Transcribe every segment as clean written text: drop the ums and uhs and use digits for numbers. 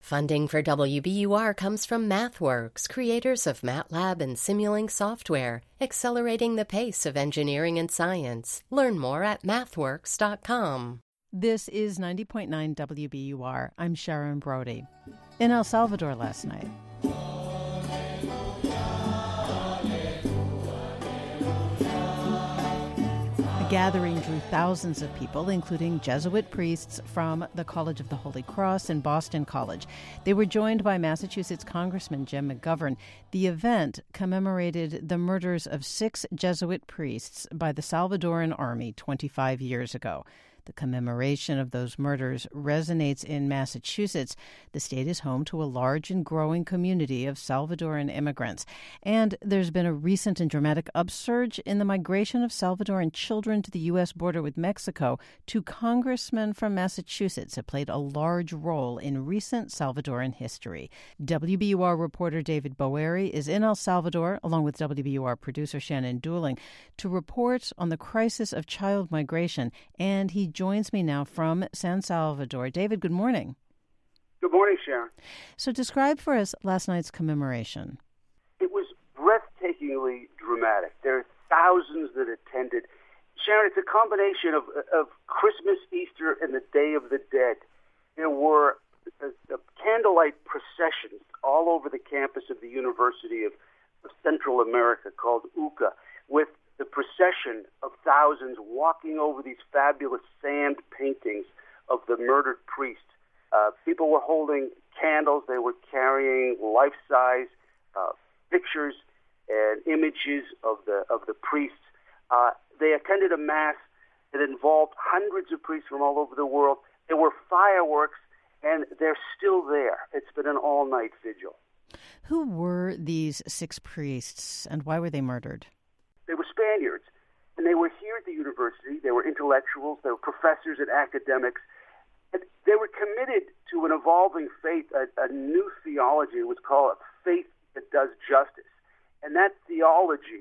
Funding for WBUR comes from MathWorks, creators of MATLAB and Simulink software, accelerating the pace of engineering and science. Learn more at mathworks.com. This is 90.9 WBUR. I'm Sharon Brody. In El Salvador last night, the gathering drew thousands of people, including Jesuit priests from the College of the Holy Cross and Boston College. They were joined by Massachusetts Congressman Jim McGovern. The event commemorated the murders of 6 Jesuit priests by the Salvadoran Army 25 years ago. The commemoration of those murders resonates in Massachusetts. The state is home to a large and growing community of Salvadoran immigrants. And there's been a recent and dramatic upsurge in the migration of Salvadoran children to the U.S. border with Mexico. 2 congressmen from Massachusetts have played a large role in recent Salvadoran history. WBUR reporter David Boeri is in El Salvador, along with WBUR producer Shannon Dooling, to report on the crisis of child migration, and he joins me now from San Salvador. David, good morning. Good morning, Sharon. So describe for us last night's commemoration. It was breathtakingly dramatic. There are thousands that attended. Sharon, it's a combination of Christmas, Easter, and the Day of the Dead. There were candlelight processions all over the campus of the University of Central America called UCA, with the procession of thousands walking over these fabulous sand paintings of the murdered priests. People were holding candles. They were carrying life-size pictures and images of the priests. They attended a mass that involved hundreds of priests from all over the world. There were fireworks, and they're still there. It's been an all-night vigil. Who were these 6 priests, and why were they murdered? They were Spaniards, and they were here at the university. They were intellectuals. They were professors and academics. And they were committed to an evolving faith, a new theology. It was called faith that does justice. And that theology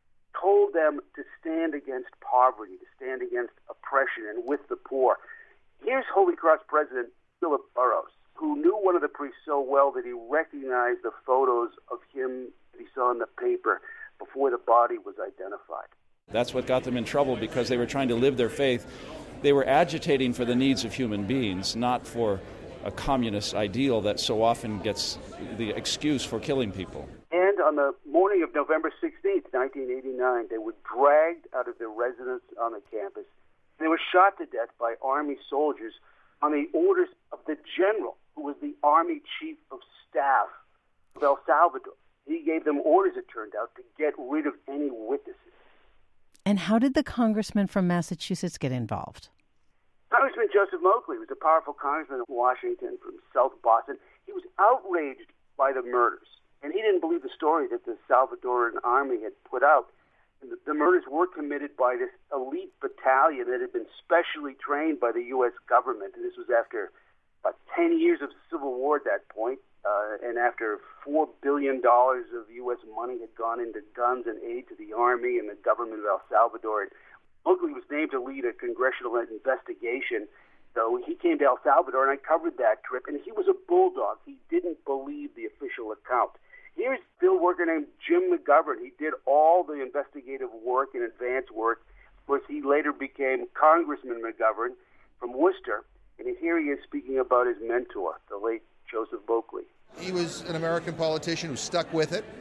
told them to stand against poverty, to stand against oppression and with the poor. Here's Holy Cross President Philip Burrows, who knew one of the priests so well that he recognized the photos of him that he saw in the paper before the body was identified. That's what got them in trouble, because they were trying to live their faith. They were agitating for the needs of human beings, not for a communist ideal that so often gets the excuse for killing people. And on the morning of November 16th, 1989, they were dragged out of their residence on the campus. They were shot to death by Army soldiers on the orders of the general, who was the Army Chief of Staff of El Salvador. He gave them orders, it turned out, to get rid of any witnesses. And how did the congressman from Massachusetts get involved? Congressman Joseph Moakley was a powerful congressman of Washington from South Boston. He was outraged by the murders, and he didn't believe the story that the Salvadoran army had put out. And the murders were committed by this elite battalion that had been specially trained by the U.S. government. And this was after about 10 years of civil war at that point. And after $4 billion of U.S. money had gone into guns and aid to the Army and the government of El Salvador. And Oakley was named to lead a congressional investigation. So he came to El Salvador, and I covered that trip, and he was a bulldog. He didn't believe the official account. Here's a field worker named Jim McGovern. He did all the investigative work and advanced work. Of course, he later became Congressman McGovern from Worcester, and here he is speaking about his mentor, the late Joseph Moakley. He was an American politician who stuck with it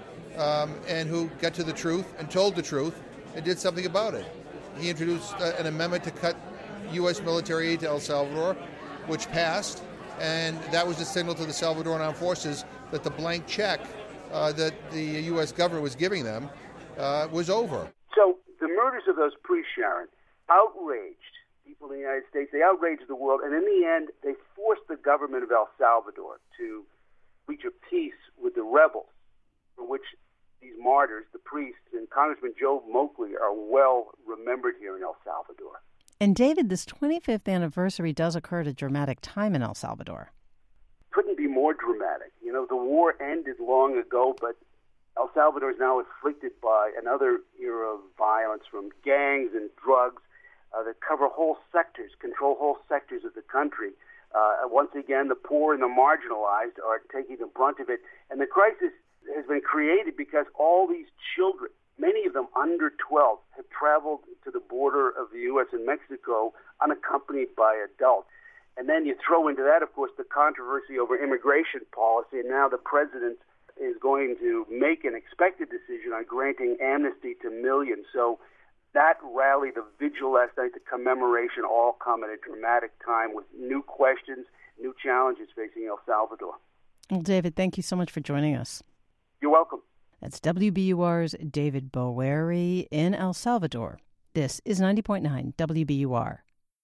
and who got to the truth and told the truth and did something about it. He introduced an amendment to cut U.S. military aid to El Salvador, which passed, and that was a signal to the Salvadoran armed forces that the blank check that the U.S. government was giving them was over. So the murders of those priests, Sharon, outraged people in the United States. They outraged the world, and in the end, they forced the government of El Salvador to reach a peace with the rebels, for which these martyrs, the priests, and Congressman Joe Moakley are well remembered here in El Salvador. And David, this 25th anniversary does occur at a dramatic time in El Salvador. Couldn't be more dramatic. You know, the war ended long ago, but El Salvador is now afflicted by another era of violence from gangs and drugs that cover whole sectors, control whole sectors of the country. Once again, the poor and the marginalized are taking the brunt of it. And the crisis has been created because all these children, many of them under 12, have traveled to the border of the U.S. and Mexico unaccompanied by adults. And then you throw into that, of course, the controversy over immigration policy, and now the president is going to make an expected decision on granting amnesty to millions. So that rally, the vigil last night, the commemoration, all come at a dramatic time with new questions, new challenges facing El Salvador. Well, David, thank you so much for joining us. You're welcome. That's WBUR's David Bowery in El Salvador. This is 90.9 WBUR.